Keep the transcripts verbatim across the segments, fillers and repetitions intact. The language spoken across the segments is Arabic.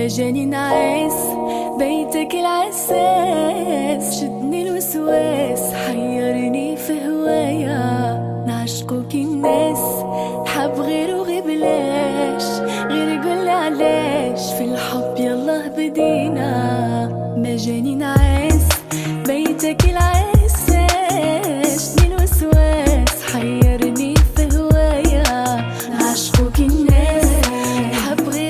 جاني نعاس بيتك العساس، شدني الوسواس حيرني في هوايا، نعشقوك الناس حب غير وغبلاش، غير قولي علاش في الحب يلا بدينا. ما جاني نعاس بيتك العساس، شدني الوسواس حيرني في هوايا، نعشقوك الناس حب غير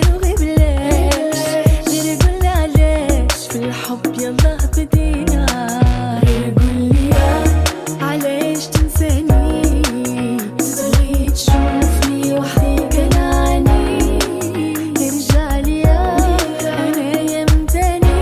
الحب يلا بدينا. غير قولي علاش تنساني، تبغي تشوفني وحدي كنعاني، ارجع ليا انايا من تاني.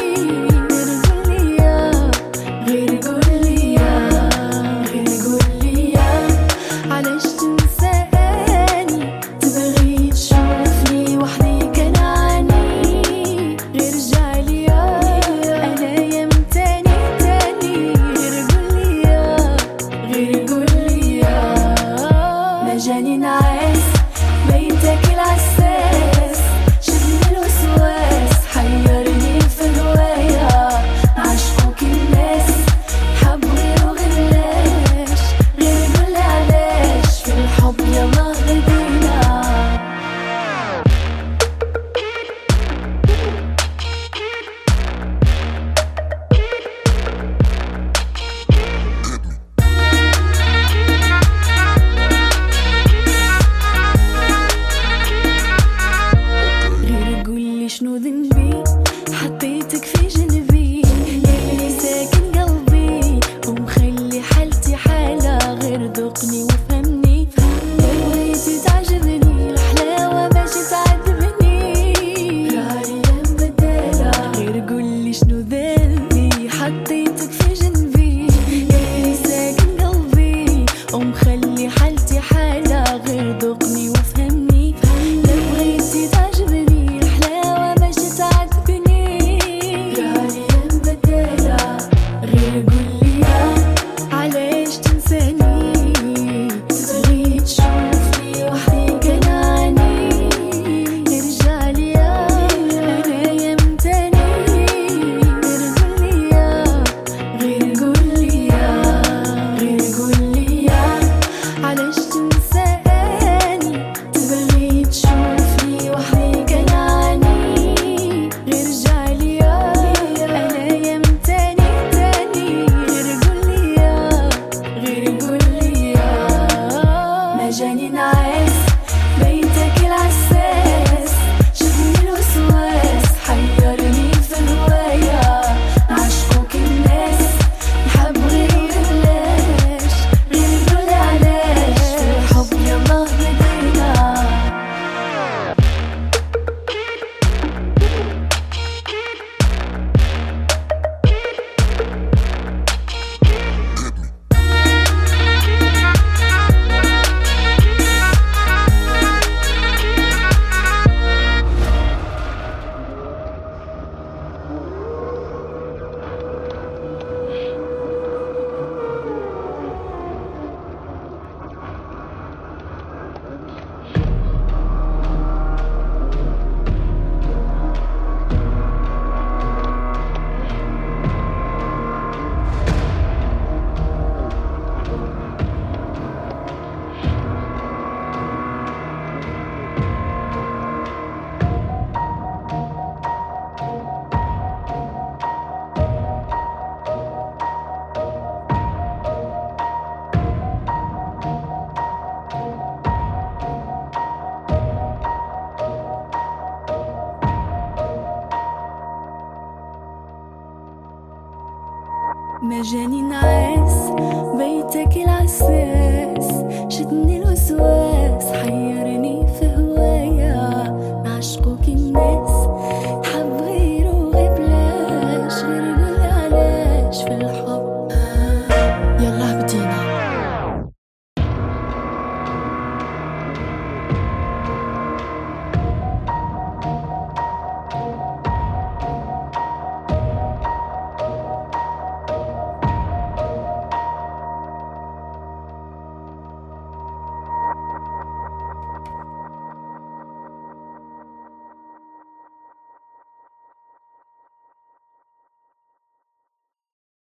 غير قولي غير قولي علاش تنساني، تبغي تشوفني وحدي كنعاني، ارجع ليا جاني نعاس بيتك العساس، شدني الوسواس حيرني في هوايا، عشقوك الناس حب غير وغلاش، غير قولي علاش في الحب يلا بدينا. شنو ذنبي حطيتك في جنبي، اللي ساكن قلبي ومخلي حالتي حالة، غير ذوقني وفهمني، بغيتي تعجبني الحلاوة باش تعذبني، راري مبدلة. غير قولي شنو ذنبي حطيتك في جنبي، اللي ساكن قلبي ومخلي حالتي حالة، غير ذوقني وفهمني، بغيتي تعجبني جاني نعاس بيتك العساس، شدني الوسواس حيرني في هوايا، عشقوك الناس نحب غير بلاش، غير قولي علاش في الحب يلا بدينا. ما جاني نعاس بيتك العساس، شدني الوسواس حيرني في هوايا، نعشقوك الناس